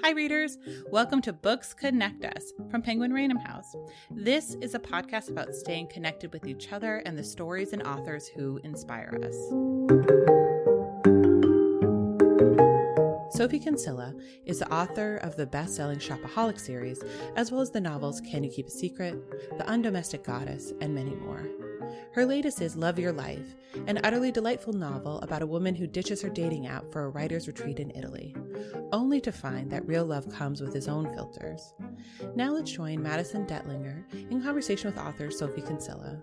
Hi, readers. Welcome to Books Connect Us from Penguin Random House. This is a podcast about staying connected with each other and the stories and authors who inspire us. Sophie Kinsella is the author of the best-selling Shopaholic series, as well as the novels Can You Keep a Secret?, The Undomestic Goddess, and many more. Her latest is Love Your Life, an utterly delightful novel about a woman who ditches her dating app for a writer's retreat in Italy, only to find that real love comes with its own filters. Now let's join Madison Dettlinger in conversation with author Sophie Kinsella.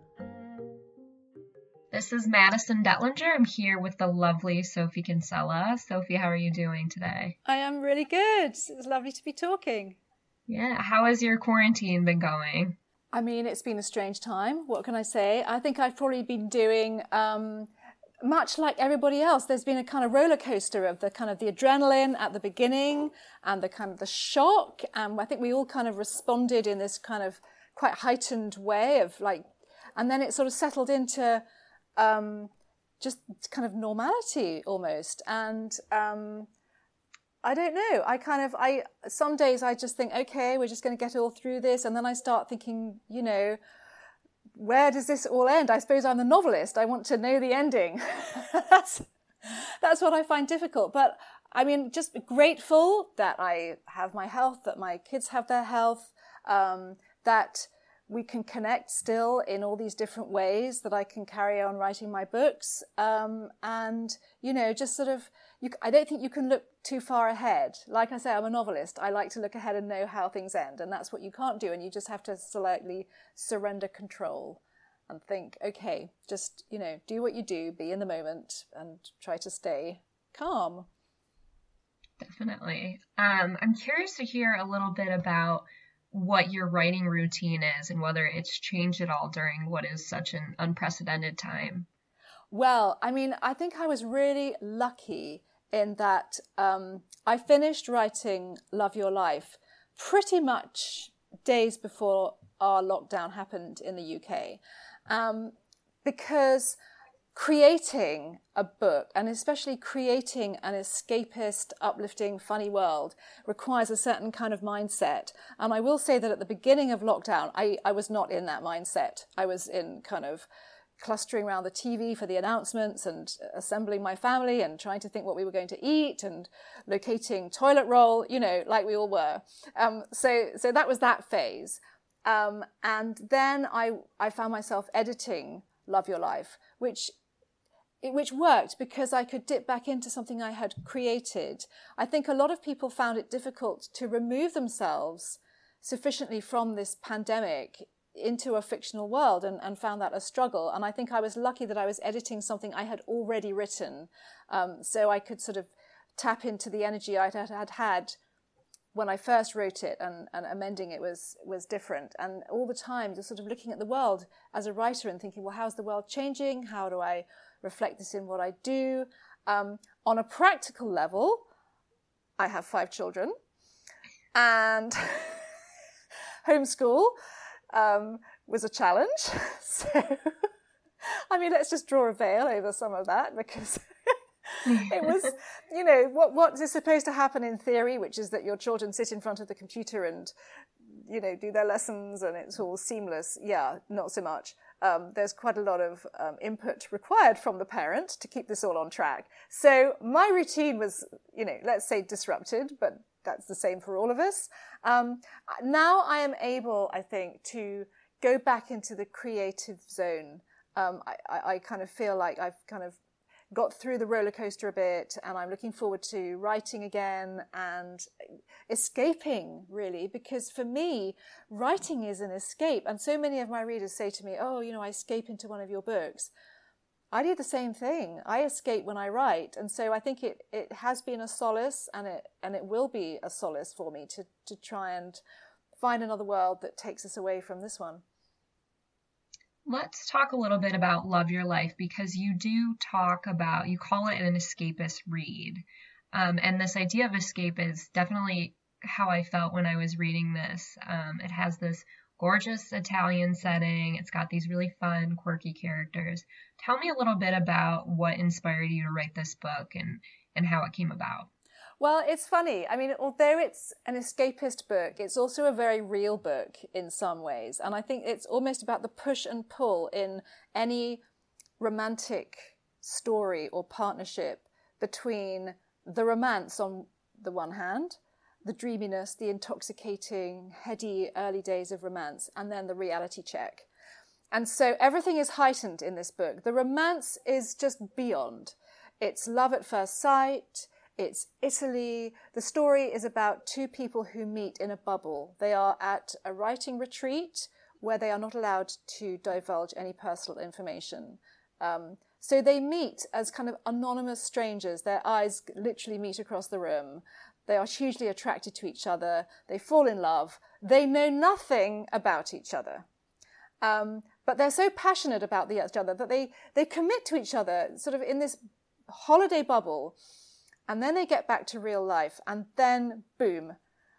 This is Madison Dettlinger. I'm here with the lovely Sophie Kinsella. Sophie, how are you doing today? I am really good. It's lovely to be talking. Yeah, how has your quarantine been going? I mean, it's been a strange time. What can I say? I think I've probably been doing much like everybody else. There's been a kind of roller coaster of the adrenaline at the beginning and the kind of the shock. And I think we all kind of responded in this kind of quite heightened way of like, and then it sort of settled into just kind of normality almost. And I don't know. Some days I just think, okay, we're just going to get all through this. And then I start thinking, you know, where does this all end? I suppose I'm the novelist. I want to know the ending. That's what I find difficult. But I mean, just grateful that I have my health, that my kids have their health, that we can connect still in all these different ways, that I can carry on writing my books. And, you know, just sort of, I don't think you can look too far ahead. Like I say, I'm a novelist. I like to look ahead and know how things end. And that's what you can't do. And you just have to slightly surrender control and think, okay, just, you know, do what you do, be in the moment and try to stay calm. Definitely. I'm curious to hear a little bit about what your writing routine is and whether it's changed at all during what is such an unprecedented time. Well, I mean, I think I was really lucky in that I finished writing Love Your Life pretty much days before our lockdown happened in the UK. Because creating a book, and especially creating an escapist, uplifting, funny world, requires a certain kind of mindset. And I will say that at the beginning of lockdown, I was not in that mindset. I was in kind of clustering around the TV for the announcements and assembling my family and trying to think what we were going to eat and locating toilet roll, you know, like we all were. So that was that phase. And then I found myself editing Love Your Life, which worked because I could dip back into something I had created. I think a lot of people found it difficult to remove themselves sufficiently from this pandemic into a fictional world and found that a struggle. And I think I was lucky that I was editing something I had already written. So I could sort of tap into the energy I had when I first wrote it, and amending it was different. And all the time just sort of looking at the world as a writer and thinking, well, how's the world changing? How do I reflect this in what I do? On a practical level, I have 5 children and homeschool was a challenge. So, I mean, let's just draw a veil over some of that because it was, you know, what is supposed to happen in theory, which is that your children sit in front of the computer and, you know, do their lessons and it's all seamless. Yeah, not so much. There's quite a lot of input required from the parent to keep this all on track. So my routine was, you know, let's say disrupted, but that's the same for all of us. Now I am able, I think, to go back into the creative zone. I kind of feel like I've kind of got through the roller coaster a bit, and I'm looking forward to writing again and escaping, really, because for me, writing is an escape. And so many of my readers say to me, oh, you know, I escape into one of your books. I do the same thing. I escape when I write. And so I think it has been a solace, and it will be a solace for me to try and find another world that takes us away from this one. Let's talk a little bit about Love Your Life, because you do talk about, you call it an escapist read. And this idea of escape is definitely how I felt when I was reading this. It has this gorgeous Italian setting. It's got these really fun, quirky characters. Tell me a little bit about what inspired you to write this book and how it came about. Well, it's funny. I mean, although it's an escapist book, it's also a very real book in some ways. And I think it's almost about the push and pull in any romantic story or partnership between the romance on the one hand, the dreaminess, the intoxicating, heady early days of romance, and then the reality check. And so everything is heightened in this book. The romance is just beyond. It's love at first sight. It's Italy. The story is about two people who meet in a bubble. They are at a writing retreat where they are not allowed to divulge any personal information. So they meet as kind of anonymous strangers. Their eyes literally meet across the room. They are hugely attracted to each other. They fall in love. They know nothing about each other. But they're so passionate about each other that they commit to each other sort of in this holiday bubble. And then they get back to real life. And then, boom,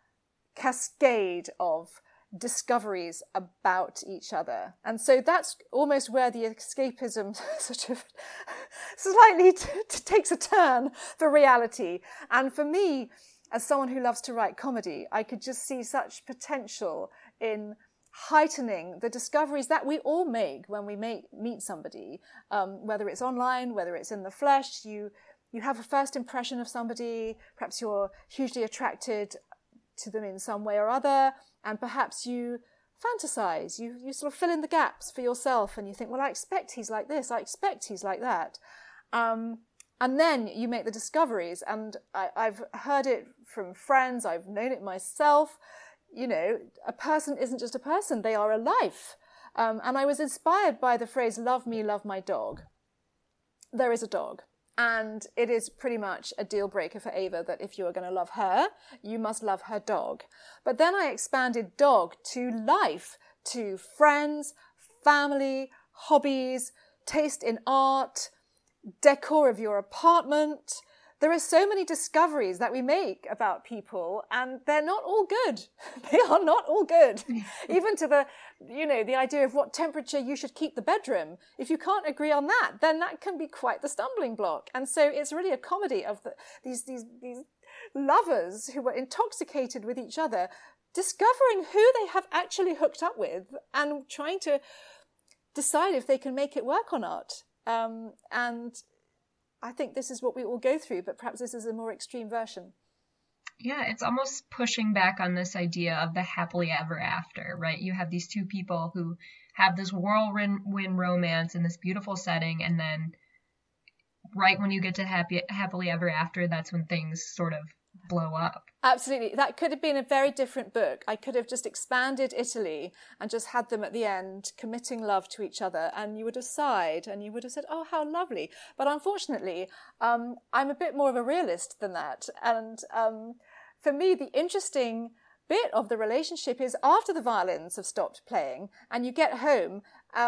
cascade of discoveries about each other. And so that's almost where the escapism sort of slightly takes a turn for reality. And for me, as someone who loves to write comedy, I could just see such potential in heightening the discoveries that we all make when we meet somebody, whether it's online, whether it's in the flesh. You have a first impression of somebody, perhaps you're hugely attracted to them in some way or other, and perhaps you fantasize, you sort of fill in the gaps for yourself, and you think, well, I expect he's like this, I expect he's like that. And then you make the discoveries, and I've heard it from friends, I've known it myself. You know, a person isn't just a person, they are a life. And I was inspired by the phrase, love me, love my dog. There is a dog. And it is pretty much a deal breaker for Ava that if you are going to love her, you must love her dog. But then I expanded dog to life, to friends, family, hobbies, taste in art, decor of your apartment. There are so many discoveries that we make about people, and they're not all good. They are not all good. Even to the idea of what temperature you should keep the bedroom. If you can't agree on that, then that can be quite the stumbling block. And so it's really a comedy of these lovers who were intoxicated with each other, discovering who they have actually hooked up with and trying to decide if they can make it work or not. And I think this is what we all go through, but perhaps this is a more extreme version. Yeah, it's almost pushing back on this idea of the happily ever after, right? You have these two people who have this whirlwind romance in this beautiful setting, and then right when you get to happily ever after, that's when things sort of blow up. Absolutely. That could have been a very different book. I could have just expanded Italy and just had them at the end committing love to each other, and you would have sighed and you would have said, oh, how lovely. But unfortunately, I'm a bit more of a realist than that. And for me, the interesting bit of the relationship is after the violins have stopped playing and you get home,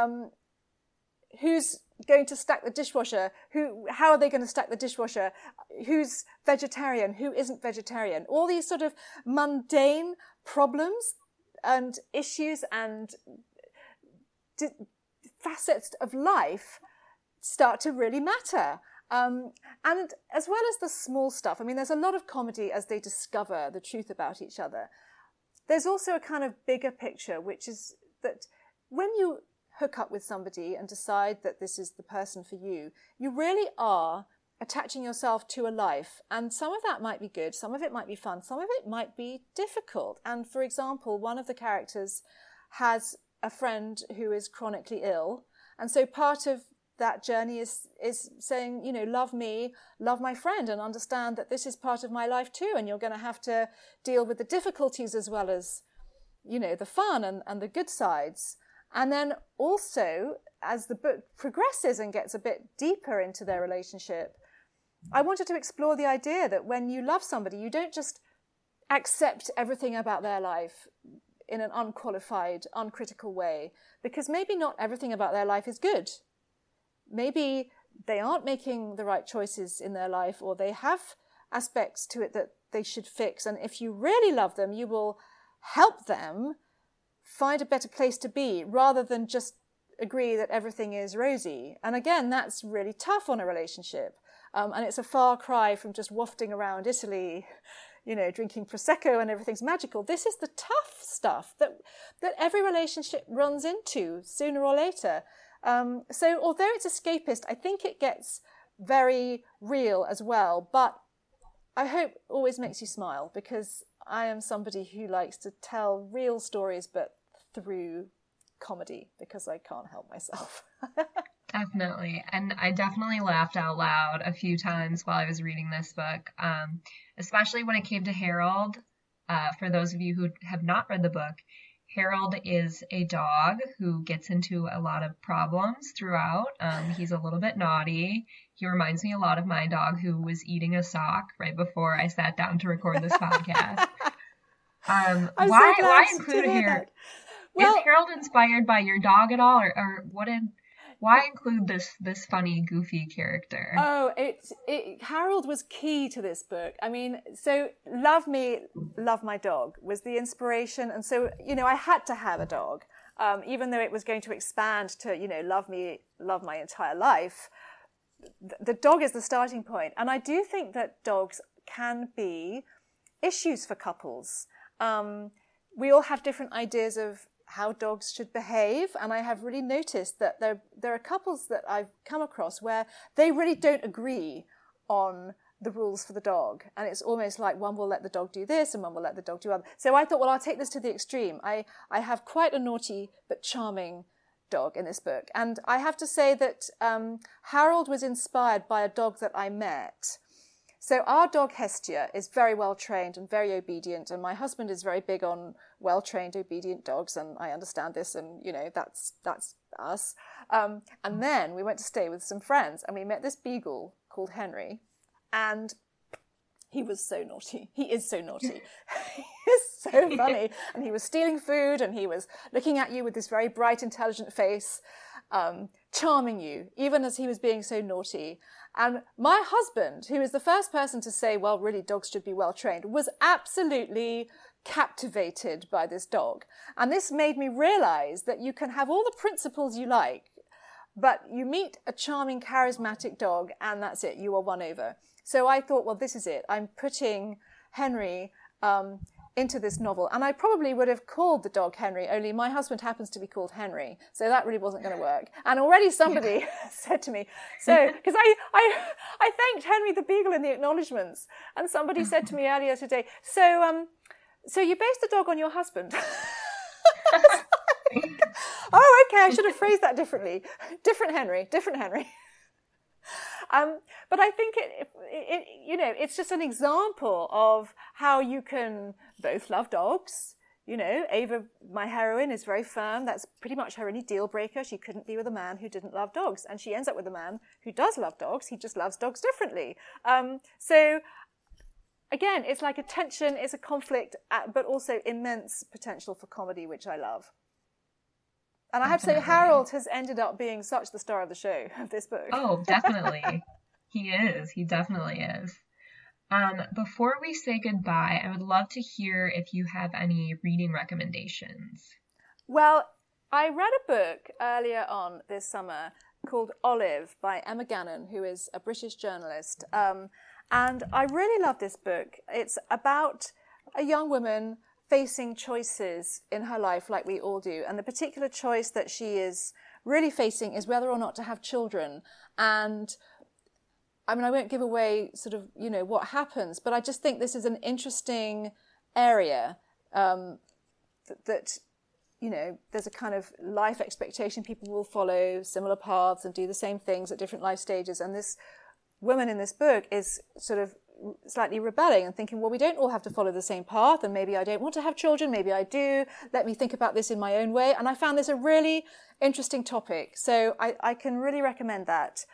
who's going to stack the dishwasher? How are they going to stack the dishwasher? Who's vegetarian? Who isn't vegetarian? All these sort of mundane problems and issues and facets of life start to really matter. And as well as the small stuff, I mean, there's a lot of comedy as they discover the truth about each other. There's also a kind of bigger picture, which is that when you hook up with somebody and decide that this is the person for you, you really are attaching yourself to a life. And some of that might be good, some of it might be fun, some of it might be difficult. And for example, one of the characters has a friend who is chronically ill. And so part of that journey is saying, you know, love me, love my friend, and understand that this is part of my life too. And you're going to have to deal with the difficulties as well as, you know, the fun and the good sides. And then also, as the book progresses and gets a bit deeper into their relationship, I wanted to explore the idea that when you love somebody, you don't just accept everything about their life in an unqualified, uncritical way, because maybe not everything about their life is good. Maybe they aren't making the right choices in their life, or they have aspects to it that they should fix. And if you really love them, you will help them find a better place to be rather than just agree that everything is rosy. And again, that's really tough on a relationship. And it's a far cry from just wafting around Italy, drinking Prosecco and everything's magical. This is the tough stuff that every relationship runs into sooner or later. So although it's escapist, I think it gets very real as well. But I hope it always makes you smile, because I am somebody who likes to tell real stories, but through comedy, because I can't help myself. Definitely. And I definitely laughed out loud a few times while I was reading this book, especially when it came to Harold. For those of you who have not read the book, Harold is a dog who gets into a lot of problems throughout. He's a little bit naughty. He reminds me a lot of my dog, who was eating a sock right before I sat down to record this podcast. Why include Harold? Well, is Harold inspired by your dog at all, or why include this funny, goofy character? Oh, Harold was key to this book. I mean, so Love Me, Love My Dog was the inspiration. And so, I had to have a dog, even though it was going to expand to, Love Me, Love My Entire Life. The dog is the starting point. And I do think that dogs can be issues for couples. We all have different ideas of how dogs should behave, and I have really noticed that there are couples that I've come across where they really don't agree on the rules for the dog, and it's almost like one will let the dog do this and one will let the dog do other. So I thought, well, I'll take this to the extreme. I have quite a naughty but charming dog in this book, and I have to say that Harold was inspired by a dog that I met. So our dog Hestia is very well trained and very obedient, and my husband is very big on well-trained, obedient dogs, and I understand this, and that's us. And then we went to stay with some friends, and we met this beagle called Henry, and he was so naughty. He is so naughty. He is so funny, and he was stealing food, and he was looking at you with this very bright, intelligent face, charming you, even as he was being so naughty. And my husband, who is the first person to say, well, really, dogs should be well trained, was absolutely captivated by this dog. And this made me realize that you can have all the principles you like, but you meet a charming, charismatic dog, and that's it. You are won over. So I thought, well, this is it. I'm putting Henry into this novel. And I probably would have called the dog Henry, only my husband happens to be called Henry. So that really wasn't going to work. And already somebody said to me, because I thanked Henry the Beagle in the acknowledgements. And somebody said to me earlier today, so you based the dog on your husband? Oh, okay, I should have phrased that differently. Different Henry. But I think it's just an example of how you can both love dogs. Ava, my heroine, is very firm. That's pretty much her only deal breaker. She couldn't be with a man who didn't love dogs. And she ends up with a man who does love dogs. He just loves dogs differently. So again, it's like a tension, it's a conflict, but also immense potential for comedy, which I love. And I have to say, Harold has ended up being such the star of the show of this book. Oh, definitely. He is. He definitely is. Before we say goodbye, I would love to hear if you have any reading recommendations. Well, I read a book earlier on this summer called Olive by Emma Gannon, who is a British journalist. And I really love this book. It's about a young woman facing choices in her life like we all do. And the particular choice that she is really facing is whether or not to have children. And I mean, I won't give away sort of, what happens, but I just think this is an interesting area that there's a kind of life expectation. People will follow similar paths and do the same things at different life stages. And this woman in this book is sort of slightly rebelling and thinking, well, we don't all have to follow the same path, and maybe I don't want to have children, maybe I do. Let me think about this in my own way. And I found this a really interesting topic. So I can really recommend that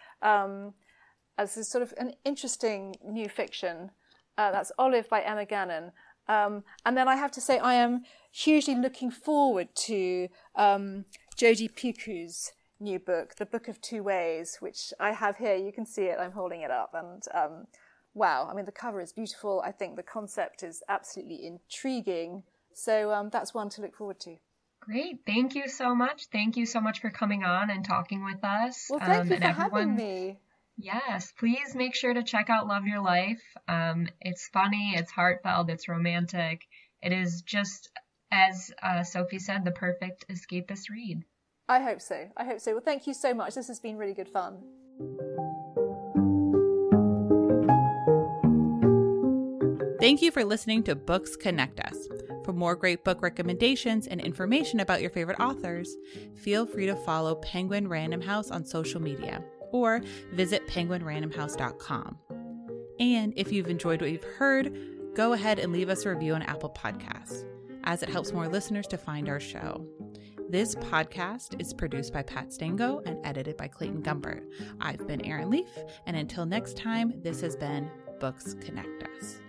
as a sort of an interesting new fiction. That's Olive by Emma Gannon. And then I have to say I am hugely looking forward to Jodi Picoult's new book, The Book of Two Ways, which I have here. You can see it. I'm holding it up. And wow, I mean, the cover is beautiful. I think the concept is absolutely intriguing. So that's one to look forward to. Great. Thank you so much. Thank you so much for coming on and talking with us. Well, thank you for having me. Yes, please make sure to check out Love Your Life. It's funny, it's heartfelt, it's romantic. It is just, as Sophie said, the perfect escapist read. I hope so. Well, thank you so much. This has been really good fun. Thank you for listening to Books Connect Us. For more great book recommendations and information about your favorite authors, feel free to follow Penguin Random House on social media or visit penguinrandomhouse.com. And if you've enjoyed what you've heard, go ahead and leave us a review on Apple Podcasts, as it helps more listeners to find our show. This podcast is produced by Pat Stango and edited by Clayton Gumbert. I've been Erin Leaf, and until next time, this has been Books Connect Us.